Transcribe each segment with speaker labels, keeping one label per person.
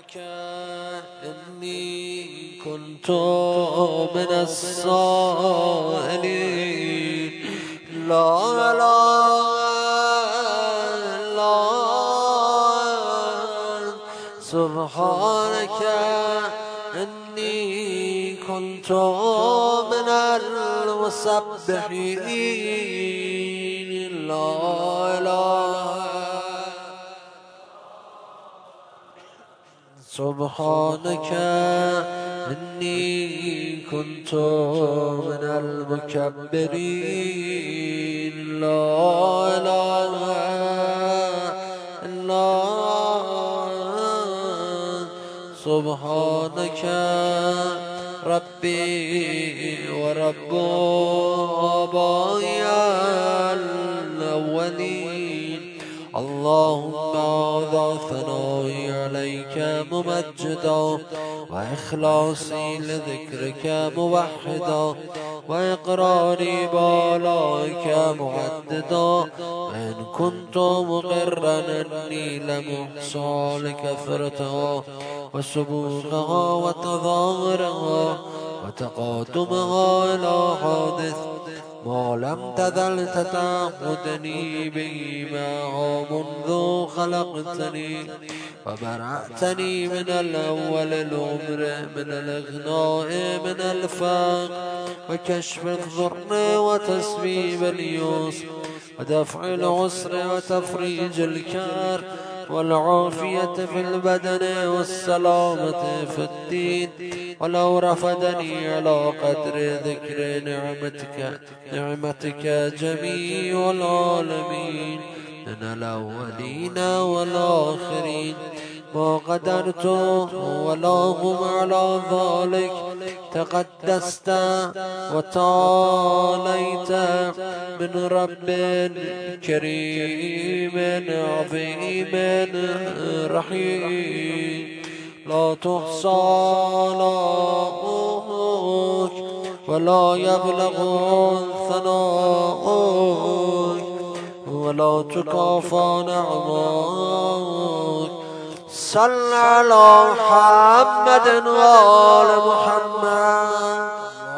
Speaker 1: سبحانك إني كنت من السائلين لا إله إلا أنت سبحانك إني كنت من المسبحين لا إله سبحانك إني كنت من المكبرين لا إله إلا سبحانك ربي ورب آبائي الأولين اللهم هذا ثنائي عليك ممجدا وإخلاصي لذكرك موحدا وإقراري بآلائك معددا وإن كنت مقرا أني لم أحصى لكثرتها وسبوقها وتظاهرها وتقادمها إلى حادث ما لم تزل تتعهدني به معها منذ خلقتني وبرأتني من الأول العمر من الإغناء من الفقر وكشف الضر وتسبيب اليسر ودفع العسر وتفريج الكرب والعافية في البدن والسلامة في الدين ولو رفدني على قدر ذكر نعمتك جميع العالمين من الأولين والآخرين ما قدرت ولا هم على ذلك تقدست وتعاليت من رب كريم عظيم رحيم لا تحصى آلاؤك ولا يبلغ ثناؤك ولا تكافى نعماك صل على محمد وآل محمد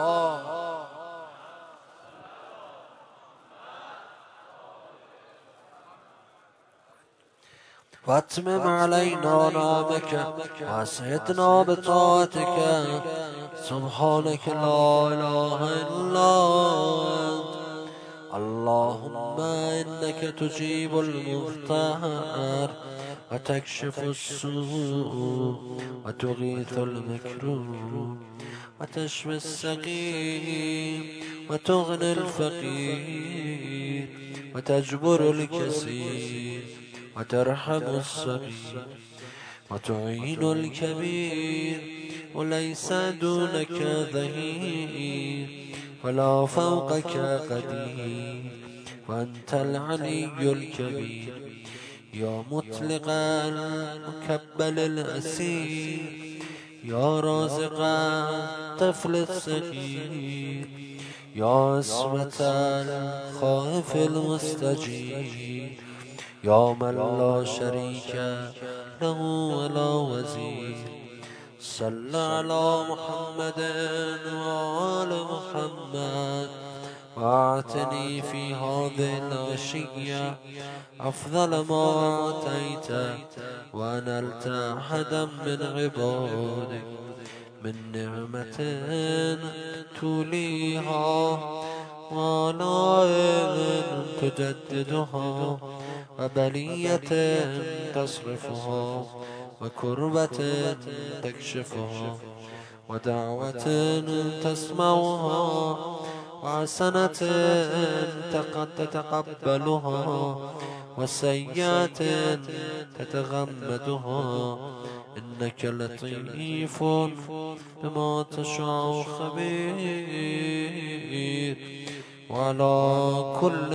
Speaker 1: واتمم علينا نعمك واسعدنا بطاعتك سبحانك لا إله إلا أنت اللهم إنك تجيب المضطر وتكشف السوء وتغيث المكروه وتشفي السقيم وتغني الفقير وتجبر الكسير وترحم الصغير وتعين الكبير وليس دونك ظهير ولا فوقك قدير وأنت العلي الكبير يا مطلق المكبل الأسير يا رازق الطفل الصغير يا عصمة الخائف المستجير يا من لا شريك له ولا وزير صل على محمد وآل محمد وأعطني في هذه العشية أفضل ما أعطيت ونلت أحدا من عبادك من نعمة توليها وآلاء تجددها وبلية تصرفها وكربة تكشفها ودعوة تسمعها وحسنة تتقبلها وسيئة تتغمدها إنك لطيف بما تشاء خبير وعلى كل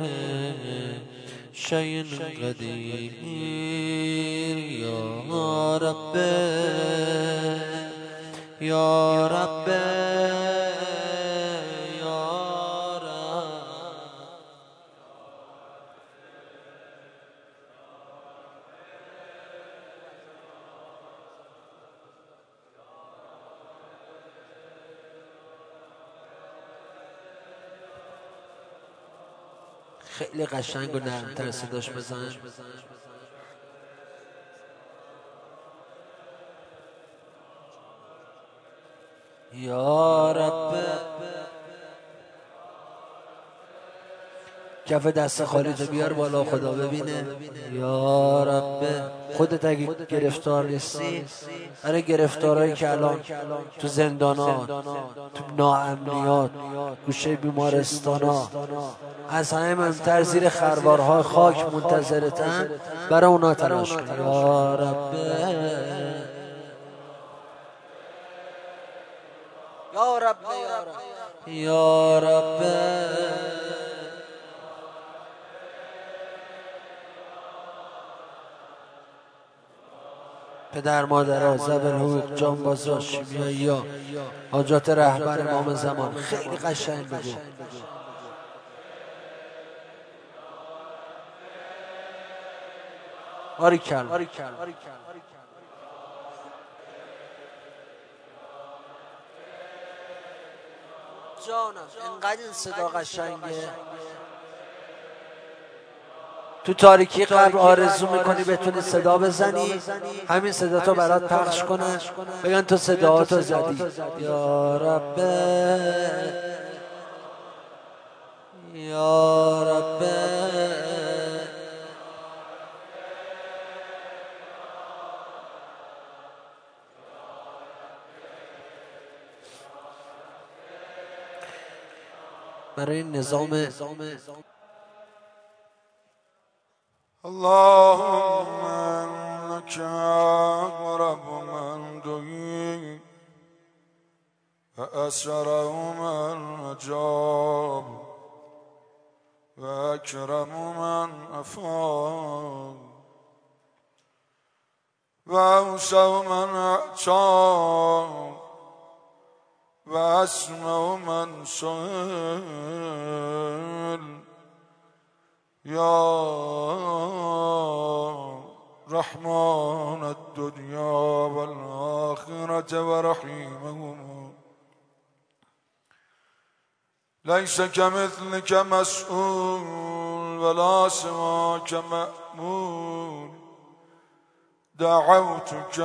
Speaker 1: شيء قدير يا رب يا رب يا رب خیلی قشنگ و نرم‌تر صداش بزن. یا رب. کف دست خالیتو بیار بالا خدا ببینه. یا رب. خودت اگه گرفتار نیستی، برای گرفتارهایی که الان تو زندانات، تو ناامنیات، گوشه بیمارستانا، از همه مهمتر زیر خروارهای خاک منتظرتن، برای اونا تلاش کن. یا رب. یا رب. یا رب. پدر مادرها، ذوی الحقوق، جانبازا، شیمیایی‌ها، حاجات رهبر امام زمان، خیلی قشنگ بگو. باریکلا. جانم اینقدر این صدا قشنگه. تو تاریکی قبر آرزو میکنی بتونی صدا بزنی، همین صدا تو برات پخش کنن، بگن تو صداهاتو زدی. یا رب. یا رب. برای نظام
Speaker 2: اللهم انك رب من دعي واسره من اجاب واكرم من افاق واوسع من اعطى واسمع من سئل. يا رحمن الدنيا والآخرة ورحيمهما ليس كمثلك مسؤول ولا سواك مأمول. دعوتك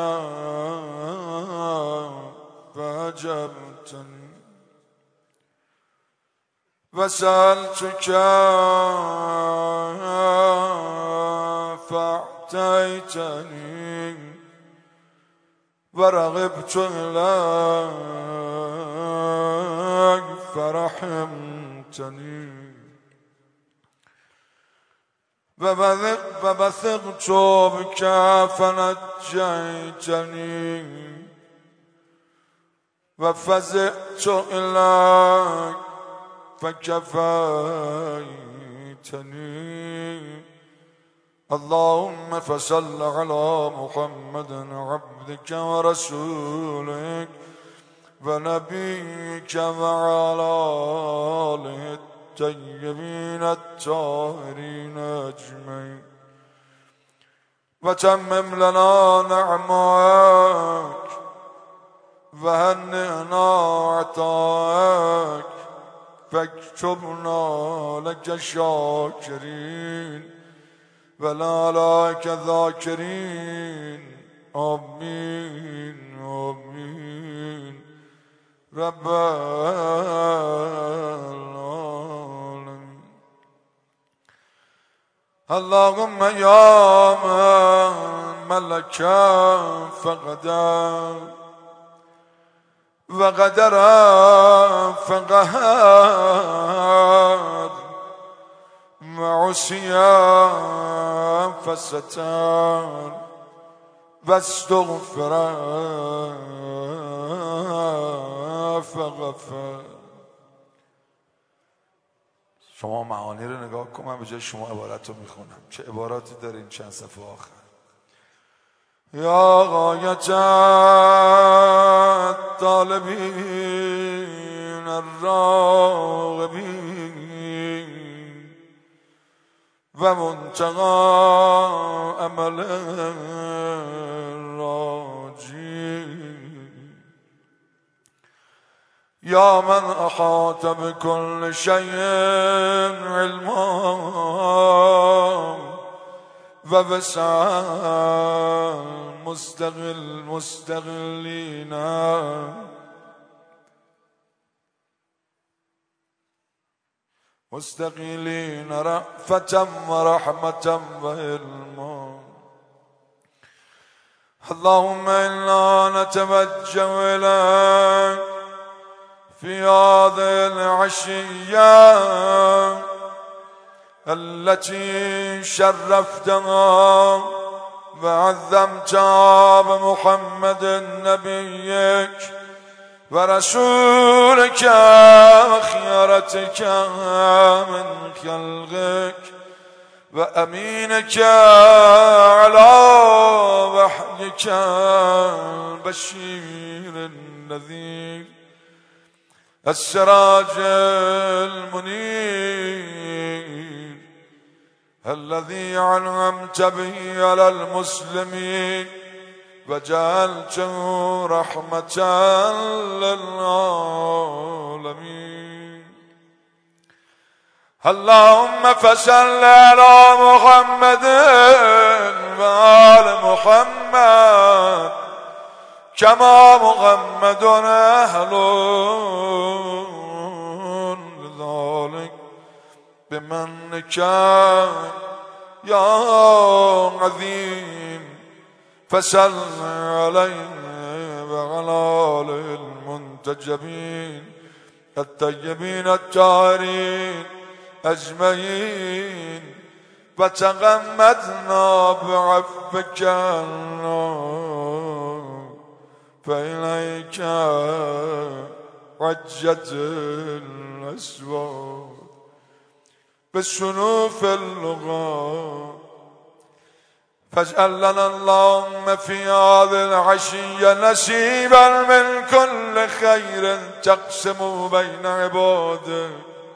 Speaker 2: فأجبتني وسألتك فأعطيتني ورغبت إليك فرحمتني وبثقت بك فنجيتني وفزعت إليك فكفيتني. اللهم فصل على محمد عبدك ورسولك ونبيك وعلى آله الطيبين الطاهرين أجمعين وتمم لنا نعمك وهنئنا عطاك فاكتبنا لك شاكرين ولا لك ذاكرين. آمين آمين رب العالمين. اللهم يا من ملك فقدر وقدر فقهر وعصي فستر واستغفر فغفر. شما معانی رو نگاه کن، من به جای شما عبارت رو میخونم. چه عباراتی دارین چند صفحه آخر. یا غایت الطالبین الراغبین و منتقى امل راجی. يا من أحاط بكل شيء علما ووسع مستقلين رأفة ورحمة وعلما. اللهم إنا نتوجه إليك في هذه العشية التي شرفتها وعظمتها بمحمد نبيك ورسولك وخيرتك من خلقك وأمينك على وحيك البشير النذير السراج المنير الذي أنعمت به على المسلمين وجعلته رحمة للعالمين. اللهم فصل على محمد وآل محمد كما محمد أهل لذلك بمنك يا عظيم. فصل عليه وعلى آله المنتجبين الطيبين الطاهرين أجمعين وتغمدنا بعفوك فإليك عجت الأسوار بالسنوف اللغات. فاجعل لنا اللهم في هذه العشية نصيبا من كل خير تقسم بين عبادك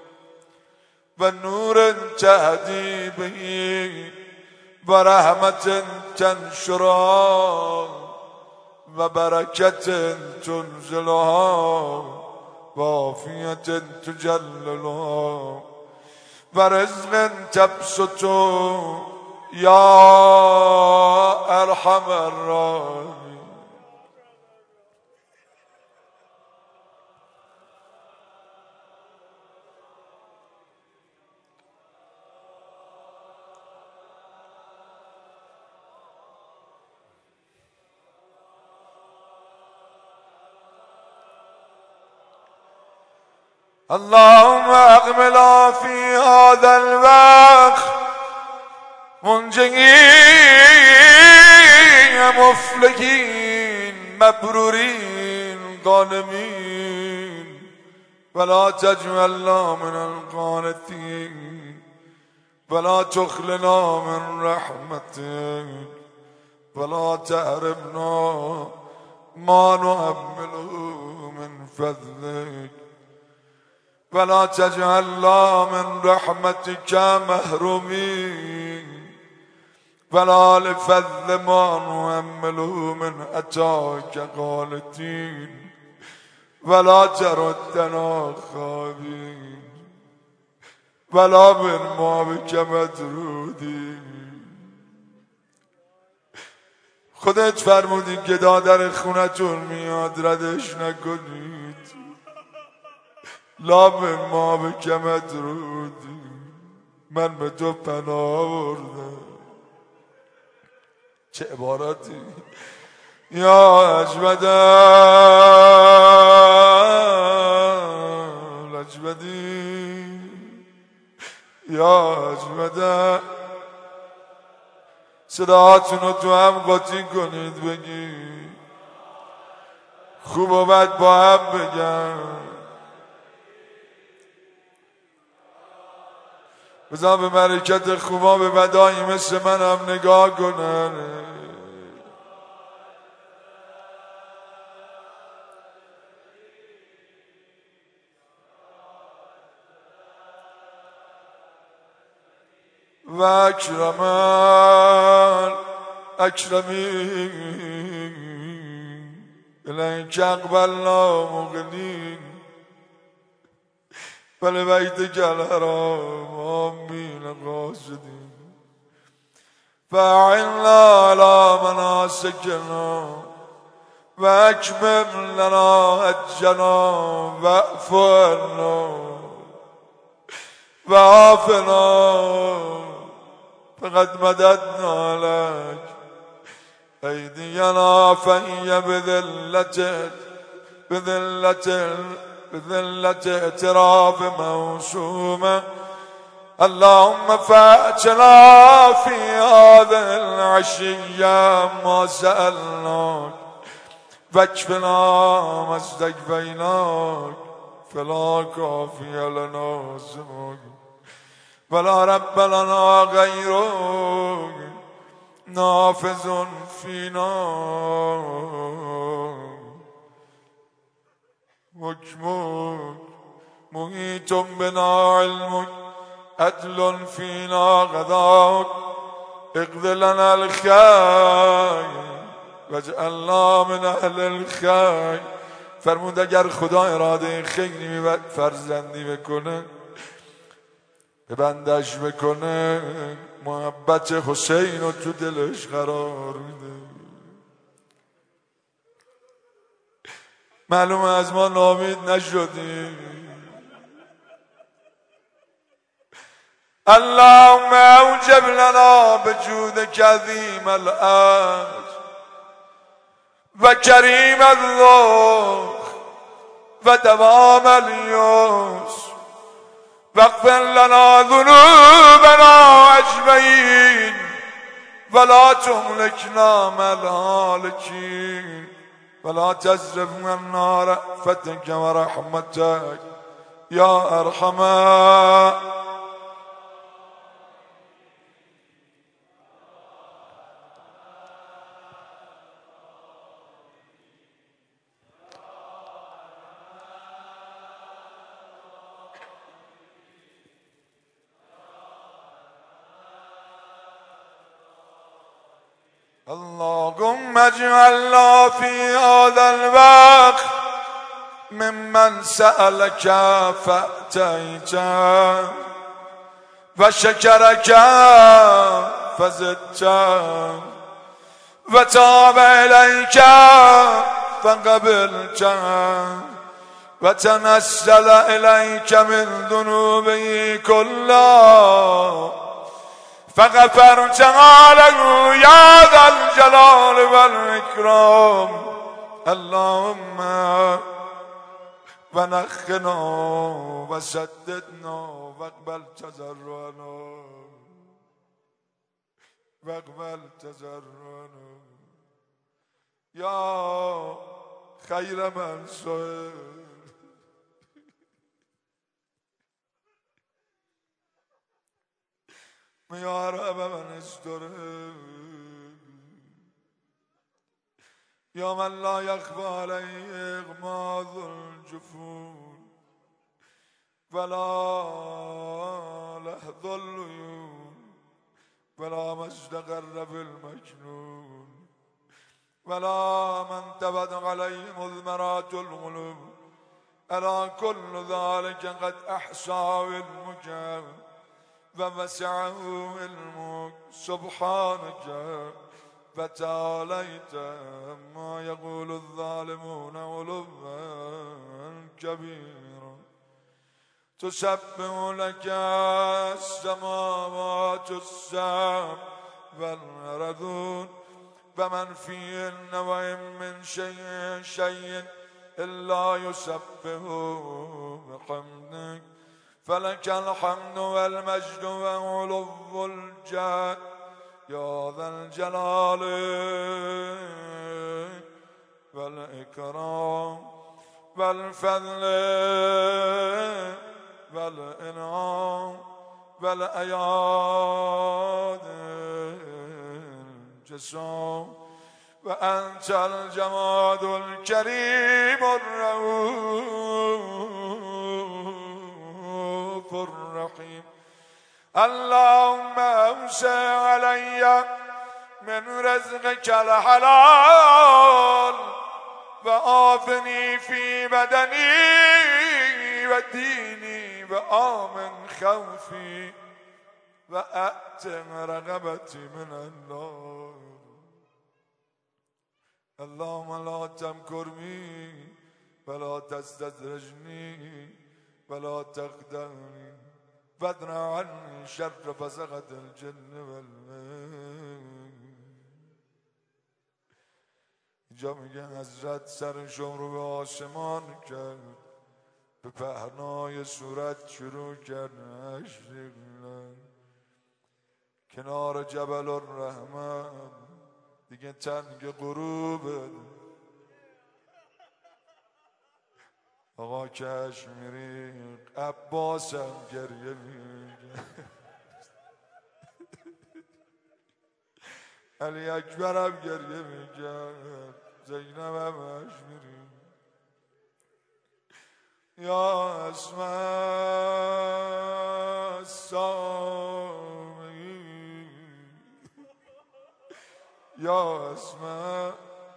Speaker 2: ونور تهدي به ورحمة تنشرها وبركة تنزلها وعافية تجللها ورزق تبسط يا أرحم الراحمين. اللهم أقبل في هذا الوقت منجين مفلحين مبرورين غانمين ولا تجعلنا من القانتين ولا تخلنا من رحمتك ولا تحرمنا ما نؤمله من فضلك ولا تجعلنا من رحمتك محرومين ولا لفضل ما نؤمله من أتاك قانتين ولا تردنا خائبين ولا من ما بك مطرودين. خودت فرمودی گدا در خونتون میاد ردش نکنید لا من ما بک مطرودی. من به تو پناه آوردم. چه عباراتی یا اجود الاجودی یا اجود. صداهاتون رو تو هم قاطی کنید بگید خوب و بد با هم بگن. بزن به برکت خوبا به بدایی مثل من هم نگاه کنن. و اکرمن اکرمین الیک اقبلنا مقنین فلبيتك الحرام آمين قاصدين فأعنا على مناسكنا وأكمل لنا حجنا واعف عنا وعافنا فقد مددنا لك أيدينا فهي بذلة اعتراف موسومة اللهم فأتنا في هذه العشية ما سألناك واكفنا ما استكفيناك فلا كافي لنا سواك ولا رب لنا غيرك نافذ فينا حكمك محيط بنا علمك عدل فينا قضاءك اقض لنا الخير واجعلنا من اهل الخير. فرمود اگر خدا اراده خیری و فرزندی بکنه به بندش بکنه محبت حسین رو تو دلش قرار میده. معلومه از ما نامید نشدیم. اللهم اوجب لنا بجودك عظيم الأجر وكريم الذوق ودوام اليسر واغفر لنا ذنوبنا أجمعين ولا تهلكنا مع الهالكين ولا تصرف عنا رأفتك ورحمتك يا أرحم. اللهم اجعلنا في هذا الوقت ممن سألك فأتيت وشكرك فزدت وتاب إليك فقبلت وتنزل إليك من ذنوبه كلها فغفرتها له يا ذا الجلال والإكرام. اللهم ونخنا وسددنا واقبل تضرعنا يا خير من سئل يا رب من استره يا من لا يخفى عليه إغماض الجفون ولا لحظ العيون ولا ما استقر في المجنون ولا من تبت عليه مضمرات القلوب ألا كل ذلك قد أحصاه علمك ووسعه علمك سبحانك فتعاليت ما يقول الظالمون علوا كبيرا. تسبح لك السماوات السبع والأرضون ومن فيهن وإن من شيء إلا يسبح بحمدك فلك الحمد والمجد وعلو الجاه يا ذا الجلال والإكرام والفضل والإنعام والأياد الجسام وأنت الجواد الكريم الرؤوف الرحيم. اللهم أوسع علي من رزقك الحلال وآفني في بدني وديني وآمن خوفي وأعتق رقبتي من النار. اللهم لا تمكر بي ولا تستدرجني ولا تخدعني وادرع عني شر فسقة الجن والليل. اینجا میگه حضرت سرشون رو به آسمان کرد، به پهنای صورت شروع کرد اشتیقلن کنار جبل الرحمن. دیگه تنگ غروبه. آقا کشمیری عباسم گریه میگه، علی اکبرم گریه میگه، زینبم اشمیری. یا اسماء السامعین، یا اسماء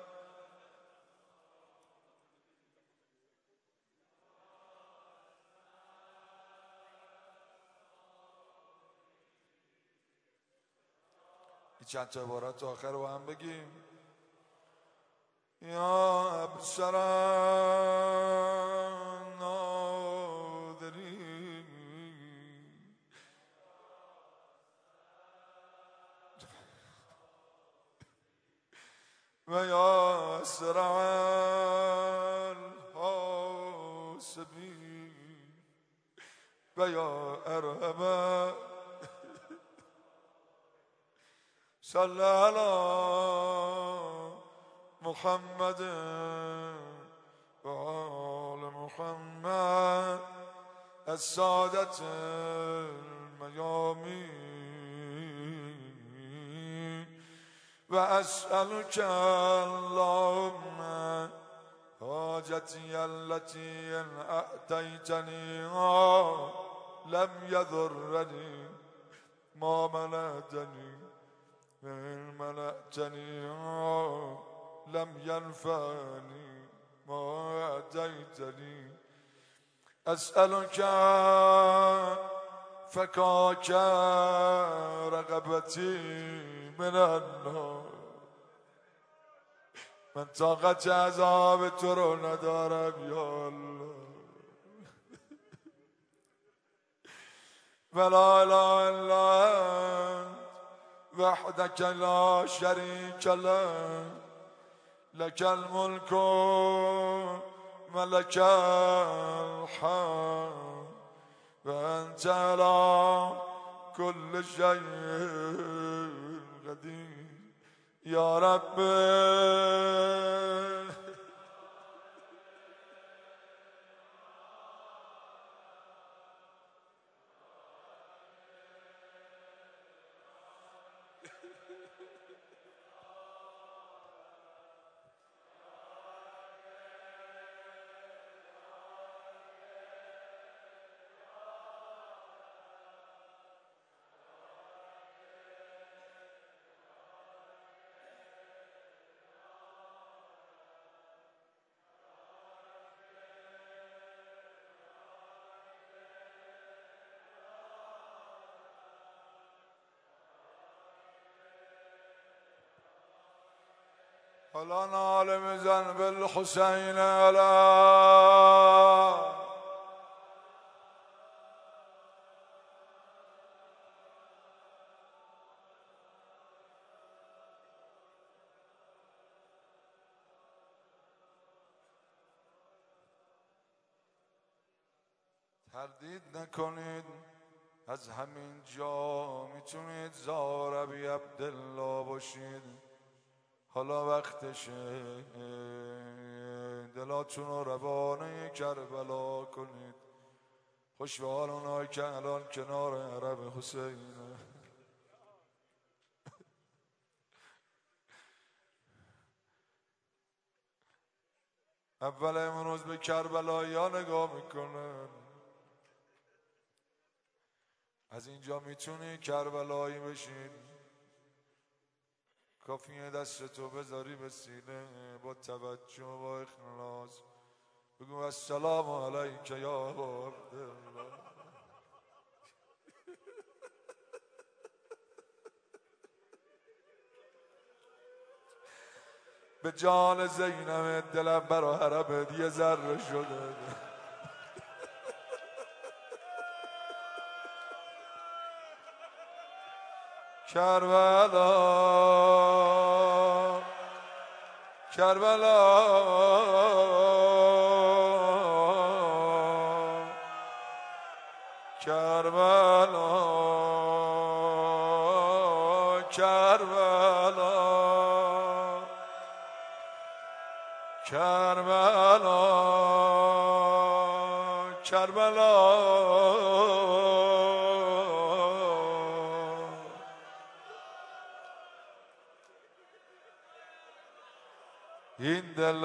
Speaker 2: چند تا عبارت آخر رو هم بگیم. یا ابصر الناظرین و یا اسرع الحاسبین و یا ارحم. صلی علی محمد و آل محمد السادة الميامين. و اسألك اللهم حاجتي التي ان اعطيتنيها لم يضرني ما منعتني من منعتنيها لم ينفعني ما أعطيتني. أسألك فكاك رقبتي من النار. من طاقت عذاب تو رو ندارم یا الله. ولا اله الا انت وحدك لا شريك لك لك الملك ولك الحمد وأنت على كل شيء قدير. يا رب حالا ناله بزن بالحسین علی تردید نکنید، از همین جا میتونید زاربی عبدالله باشید. حالا وقتشه دلاتون رو روانه کربلا کنید. خوش به حال اونایی که الان کنار عرب حسینه. اول امروز به کربلایی ها نگاه میکنن. از اینجا میتونی کربلایی بشین. کافیه دستتو بذاری به سینه، با توجه و با اخلاص بگو السلام علیک یا ابا عبدالله. به جان زینب دلم برا حرمت یه ذره شده. کربلا کربلا کربلا کربلا کربلا کربلا این دل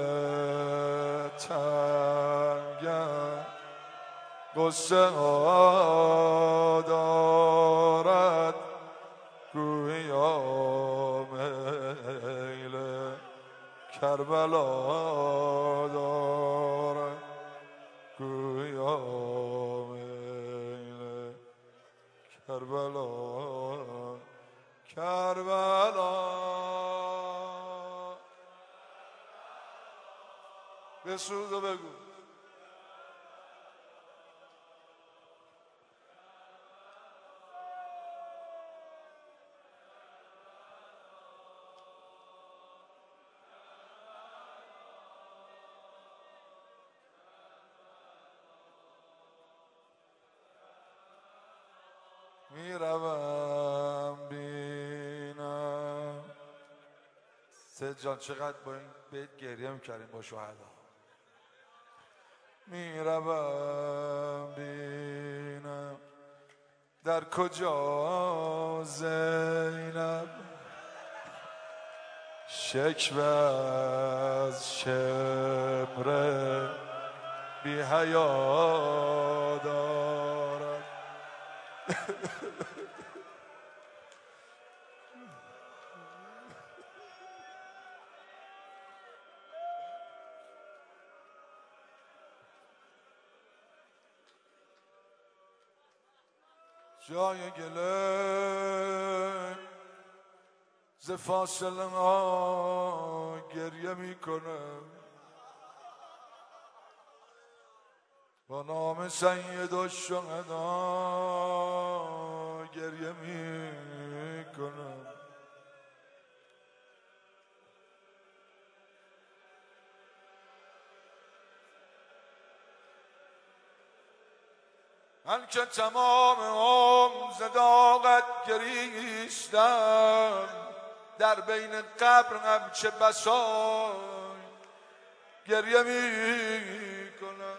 Speaker 2: تنگم قصه ها دارد گویا میل کربلا دارد گویا میل کربلا کربلا. به سوزو بگو میروم بینم. سید جان چقدر با این بیت گریه میکردیم با شهدا. میروم بینم در کجا زینب شکوه از شمر بی حیا دارد. جای گله ز فاصله ها گریه میکنه با نام سید الشهدا گریه میکنه. من که تمام عمر صداقت گریشتم در بین قبرم چه بسا گریه میکنم.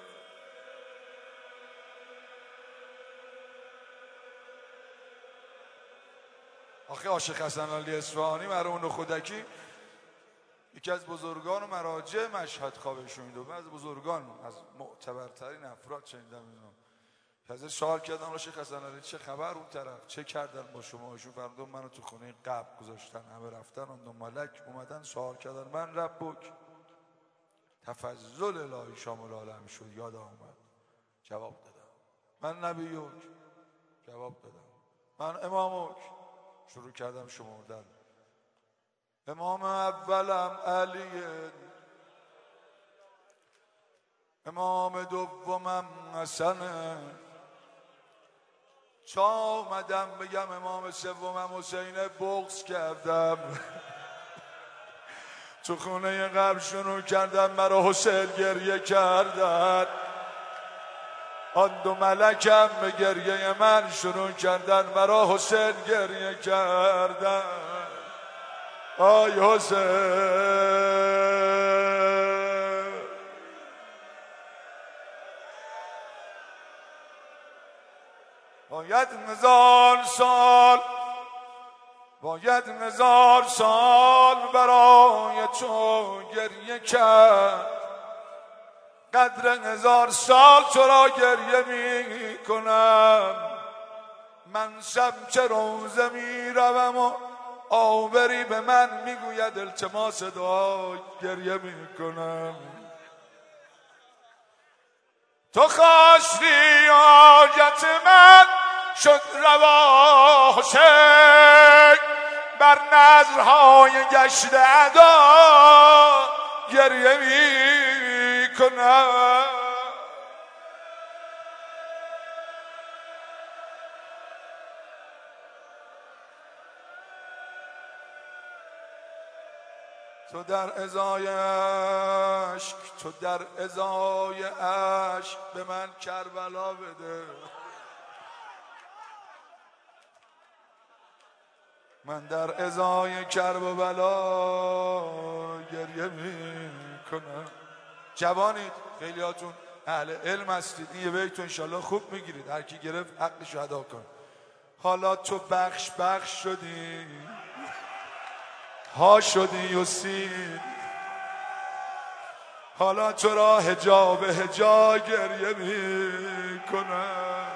Speaker 2: آخه عاشق حسن علی اصفهانی مرحوم خودکی یکی از بزرگان و مراجع مشهد خوابش شنید و از بزرگان از معتبرترین افراد شنیدم اینو که ازش سوال کردن عاشق حسن علی چه خبر اون طرف چه کردن با شما؟ ایشون فرمودن منو تو خونه قبر گذاشتن همه رفتن اون دو ملک اومدن سوال کردن من ربک تفضل الهی شامل عالم شد یادم اومد جواب دادم من نبیک جواب دادم من امامک شروع کردم شمردن. امام اولم علیه امام دومم حسنه چا آمدم بگم امام سومم حسینه بغض کردم تو خونه قبر شروع کردم برا حسین گریه کردن آن دو ملکم به گریه من شروع کردن برا حسین گریه کردن. آی حسین باید 1000 سال باید 1000 سال برای تو گریه کرد قدر 1000 سال تو را گریه می کنم. من شب چه روزه می روم و آوری به من میگوید التماس دعا گریه می کنم. تو خواستی حاجت من شد روا حسین بر نظرهای گشته ادا گریه می کنم. تو در ازای عشق، تو در ازای عشق به من کربلا بده. من در ازای کرب و بلا گریه می کنم. جوانید، خیلیاتون اهل علم هستید، این یه بیتو انشالله خوب میگیرید، هر کی گرفت حقش ادا کن. حالا تو بخش بخش شدی، ها شدی و سین، حالا تو را هجا به هجا گریه می کنم.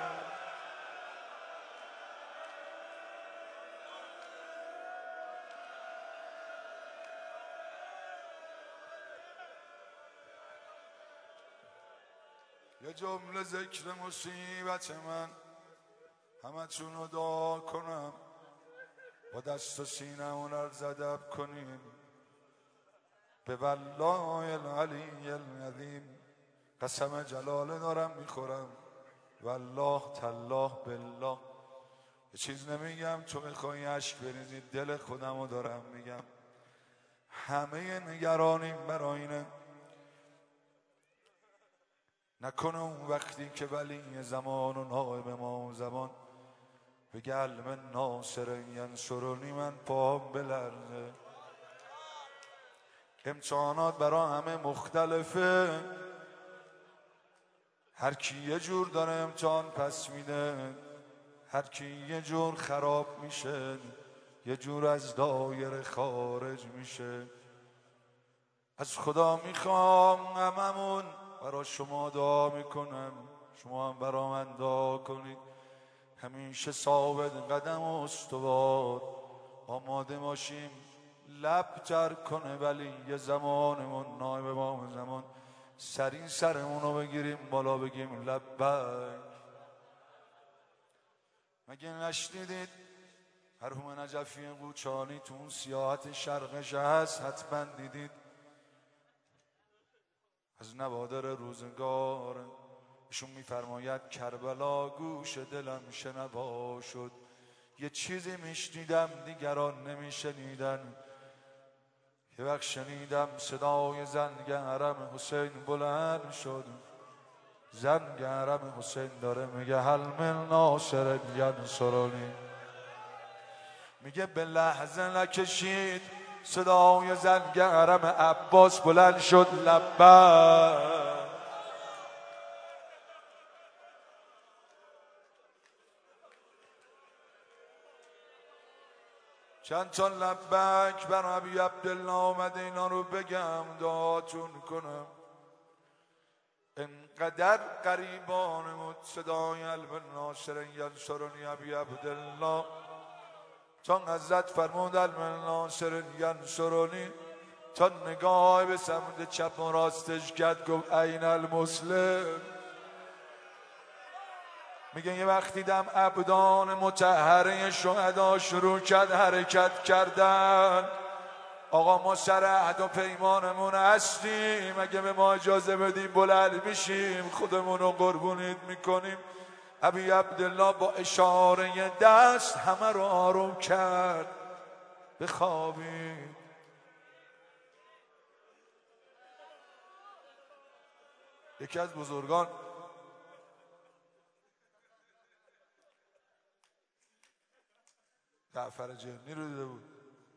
Speaker 2: یه جمله ذکر مصیبت من همتون رو دعا کنم، با دست و سینمون ارزدب کنیم به والله العلی العظیم. قسم جلاله دارم میخورم، والله تالله بالله. یه چیز نمیگم تو میخوایی عشق بریزی، دل خودم رو دارم میگم. همه نگرانیم برای اینه نکنه اون وقتی که ولی زمان و نائب ما زمان بگه علم ناصر ینصرنی من پاهم بلرزه. امتحانات برا همه مختلفه، هر کی یه جور داره امتحان پس میده، هر کی یه جور خراب میشه، یه جور از دایره خارج میشه. از خدا میخوام هممون برا شما دعا میکنم، شما هم برا من دعا کنید. همیشه ثابت قدم و استوار آماده باشیم لب تر کنه ولی یه زمانمون نایب ما زمان سریع سرمون رو بگیریم بالا بگیم لبک. مگه نشنیدید مرحوم نجفی قوچانی تو اون سیاحت شرقش هست؟ حتما دیدید. از نوادر روزگار ایشون میفرماید کربلا گوش دلم شنوا شد، یه چیزی میشنیدم دیگران نمیشنیدن. یه وقت شنیدم صدای زنگ حرم حسین بلند شد، زنگ حرم حسین داره میگه هل من ناصر ینصرنی. میگه به لحظه نکشید صدای زنگ حرم عباس بلند شد لبک. چند تا لبک بر ابی عبدالله آمده اینا رو بگم دعاتون کنم. انقدر قریبانمون صدای علم ناصر ینصرنی ابی عبدالله تا حضرت فرمود علم ناصر ینصرنی تا نگاه به سمت چپ و راستش کرد گفت این المسلم. میگه یه وقت دیدم ابدان مطهره شهدا شروع کرد حرکت کردن. آقا ما سر عهد و پیمانمون هستیم، اگه به ما اجازه بدیم بلند میشیم خودمون رو قربونیت میکنیم. ابی عبدالله با اشاره دست همه رو آروم کرد بخوابید. یکی از بزرگان جعفر جرنی رو دیده بود،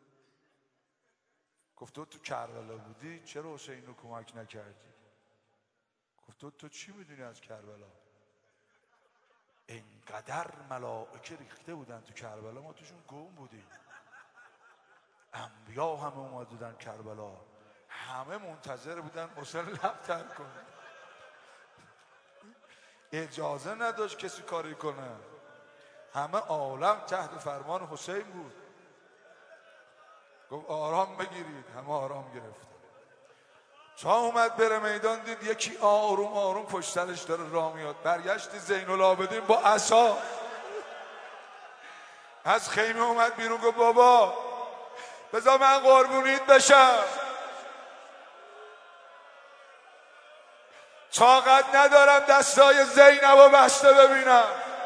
Speaker 2: گفت تو کربلا بودی چرا حسین رو کمک نکردی؟ گفت تو چی میدونی از کربلا؟ اینقدر ملائکه ریخته بودن تو کربلا ما توشون گم بودیم، انبیا همه اومده بودن کربلا، همه منتظر بودن حسین لبتر کنه، اجازه نداشت کسی کاری کنه، همه عالم تحت فرمان حسین بود. گفت آرام بگیرید، همه آرام گرفتن. تا اومد بره میدان دید یکی آروم آروم پشت سرش داره راه میاد. برگشت زین العابدین با عصا از خیمه اومد بیرون گفت بابا بذار من قربونیت بشم، طاقت ندارم دستای زینب و بسته ببینم.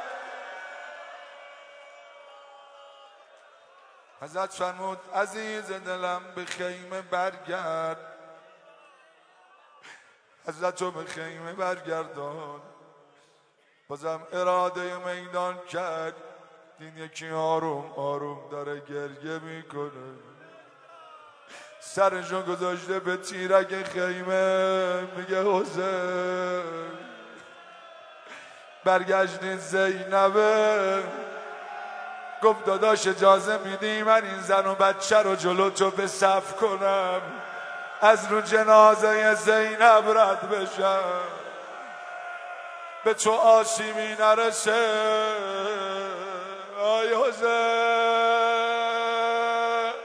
Speaker 2: حضرت فرمود عزیز دلم به خیمه برگرد، حضرت رو به خیمه برگردان. بازم اراده میدان کرد، این یکی آروم آروم داره گریه میکنه، سرشو گذاشته به تیرک خیمه، میگه حسین برگشت زینبه. گفت داداش اجازه میدی من این زن و بچه رو جلو تو به صف کنم، از رو جنازه زینب رد بشم، به تو آسیبی نرسه. آی حسین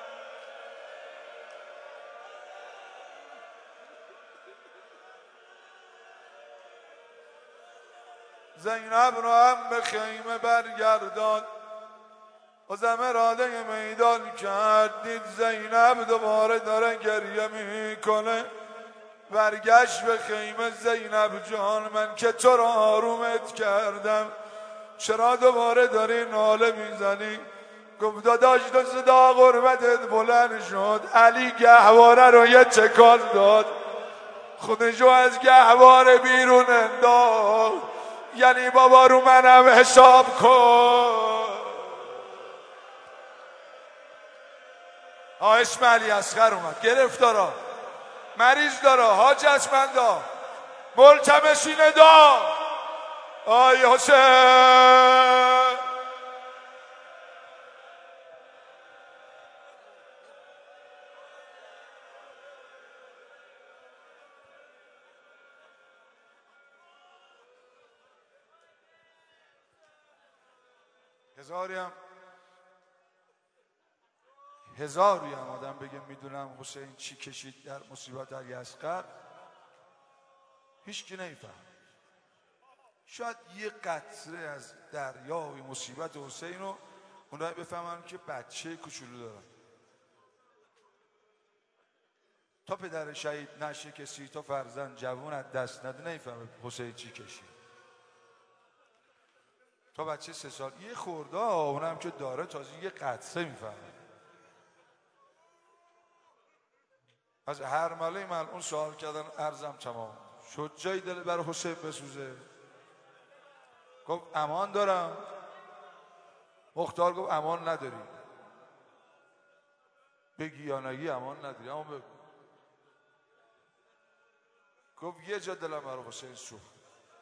Speaker 2: زینب رو هم به خیمه برگردان، بازم اراده میدان کرد، دید زینب دوباره داره گریه میکنه، برگشت به خیمه. زینب جان من که تو را آرومت کردم، چرا دوباره داری ناله میزنی؟ گفت داداش تو صدا قربتت بلند شد، علی گهواره رو یه چکان داد، خودشو از گهواره بیرون انداخت، یعنی بابا رو منم حساب کن. اسم علی اصغر اومد، گرفتارا، مریض داره، حاجتمندا، ملتمسین دا. آی حسین هزاری هم آدم بگه میدونم حسین چی کشید در مصیبت علی اصغر، هیچ کی نمیفهم. شاید یه قطره از دریای مصیبت حسین رو اونایی بفهمن که بچه کوچولو دارن. تا پدر شهید نشه کسی، تا فرزند جوون از دست نده نمیفهمه حسین چی کشید. تا بچه 3 سال یه خورده اونم که داره تازه یه قطره میفهمه. از هر مله ملعون سوال کردن، عرضم تمام شد، جایی دل برای حسین بسوزه؟ گفت امان دارم. مختار گفت امان نداری. بگی یا نگی امان نداری، اما بگو. گفت یه جا دلم برای حسین سوخت.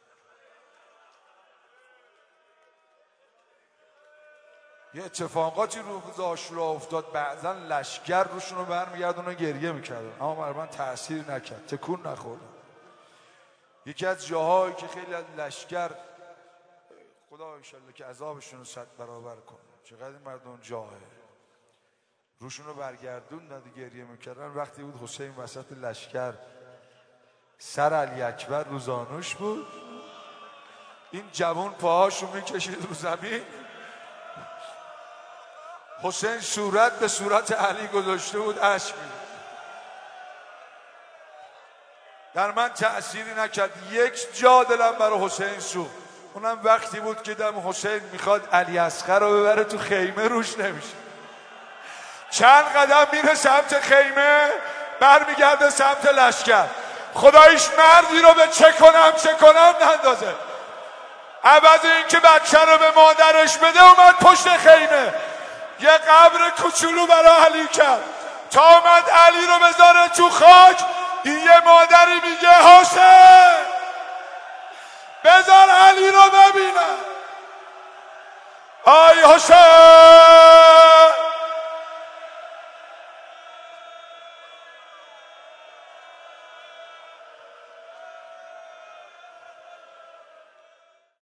Speaker 2: یه اتفاقاتی روز عاشورا افتاد، بعضا لشگر روشون رو برمیگردون و گریه میکردن، اما برای من تأثیر نکرد، تکون نخوردم. یکی از جاهایی که خیلی از لشگر، خدا انشالله که عذابشون رو 100 برابر کنه، چقدر این مردم جاهه، روشون رو برگردوندن و گریه میکردن. وقتی بود حسین وسط لشگر، سر علی اکبر رو زانوش بود، این جوان پاهاشو میکشید رو زمین، حسین صورت به صورت علی گذاشته بود، اشک می‌ریخت. در من تأثیری نکرد. یک جا دلم برای حسین سوخت، اونم وقتی بود که دم حسین میخواد علی اصغر رو ببره تو خیمه، روش نمیشه. چند قدم میره سمت خیمه، برمیگرده سمت لشکر. خدایش مردی رو به چه کنم نندازه. عوض این که بچه رو به مادرش بده، اومد پشت خیمه یه قبر کوچولو برای علی کرد، تا اومد علی رو بذاره تو خاک. این یه مادری میگه حسین بذار علی رو ببینم. آی حسین